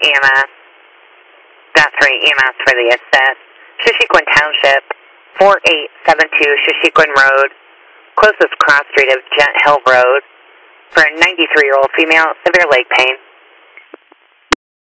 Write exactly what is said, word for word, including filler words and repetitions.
E M S. That's right, E M S for the assist. Shushequin Township, four eight seven two Shushequin Road. Closest cross street is Gent Hill Road. For a ninety-three-year-old female, severe leg pain.